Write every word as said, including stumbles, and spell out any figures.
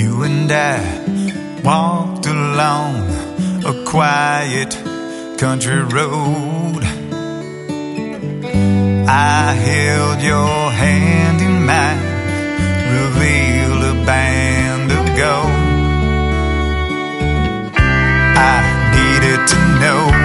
You and I walked along a quiet country road. I held your hand in mine, revealed a band of gold. I needed to know